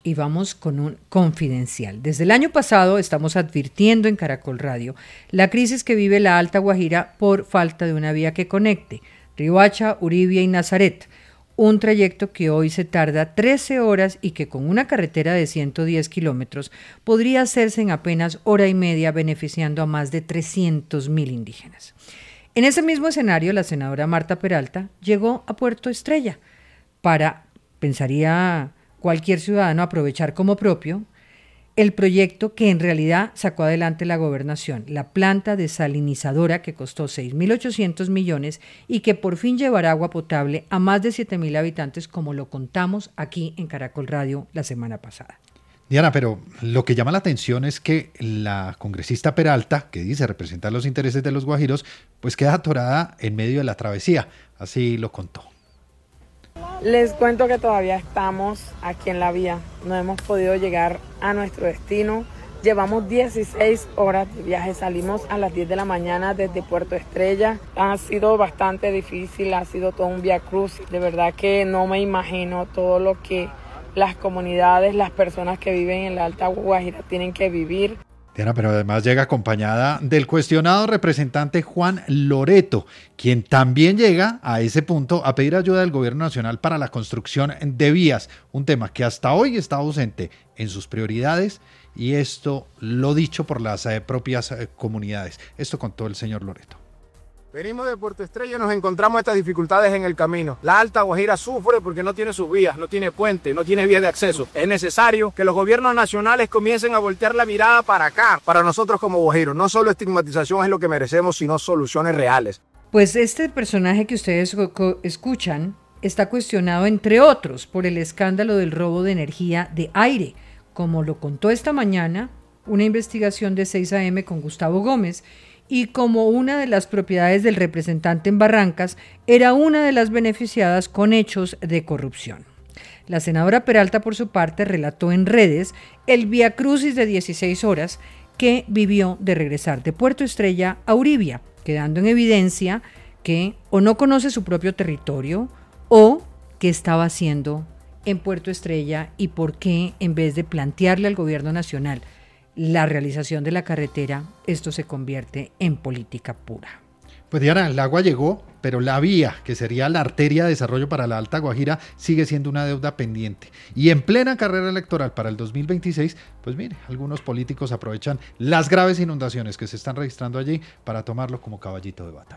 Y vamos con un confidencial. Desde el año pasado estamos advirtiendo en Caracol Radio la crisis que vive la Alta Guajira por falta de una vía que conecte Riohacha, Uribia y Nazaret. Un trayecto que hoy se tarda 13 horas y que con una carretera de 110 kilómetros podría hacerse en apenas hora y media, beneficiando a más de 300.000 indígenas. En ese mismo escenario, la senadora Marta Peralta llegó a Puerto Estrella para, pensaría cualquier ciudadano, aprovechar como propio el proyecto que en realidad sacó adelante la gobernación, la planta desalinizadora que costó 6.800 millones y que por fin llevará agua potable a más de 7.000 habitantes, como lo contamos aquí en Caracol Radio la semana pasada. Diana, pero lo que llama la atención es que la congresista Peralta, que dice representar los intereses de los guajiros, pues queda atorada en medio de la travesía, así lo contó. Les cuento que todavía estamos aquí en la vía, no hemos podido llegar a nuestro destino. Llevamos 16 horas de viaje, salimos a las 10 de la mañana desde Puerto Estrella. Ha sido bastante difícil, ha sido todo un viacrucis. De verdad que no me imagino todo lo que las comunidades, las personas que viven en la Alta Guajira tienen que vivir. Diana, pero además llega acompañada del cuestionado representante Juan Loreto, quien también llega a ese punto a pedir ayuda del gobierno nacional para la construcción de vías, un tema que hasta hoy está ausente en sus prioridades, y esto lo dicho por las propias comunidades. Esto contó el señor Loreto. Venimos de Puerto Estrella y nos encontramos estas dificultades en el camino. La Alta Guajira sufre porque no tiene sus vías, no tiene puente, no tiene vías de acceso. Es necesario que los gobiernos nacionales comiencen a voltear la mirada para acá, para nosotros como guajiros. No solo estigmatización es lo que merecemos, sino soluciones reales. Pues este personaje que ustedes escuchan está cuestionado, entre otros, por el escándalo del robo de energía de aire, como lo contó esta mañana una investigación de 6 AM con Gustavo Gómez, y como una de las propiedades del representante en Barrancas era una de las beneficiadas con hechos de corrupción. La senadora Peralta, por su parte, relató en redes el viacrucis de 16 horas que vivió de regresar de Puerto Estrella a Uribia, quedando en evidencia que o no conoce su propio territorio o qué estaba haciendo en Puerto Estrella y por qué, en vez de plantearle al gobierno nacional la realización de la carretera, esto se convierte en política pura. Pues Diana, el agua llegó, pero la vía, que sería la arteria de desarrollo para la Alta Guajira, sigue siendo una deuda pendiente. Y en plena carrera electoral para el 2026, pues mire, algunos políticos aprovechan las graves inundaciones que se están registrando allí para tomarlo como caballito de batalla.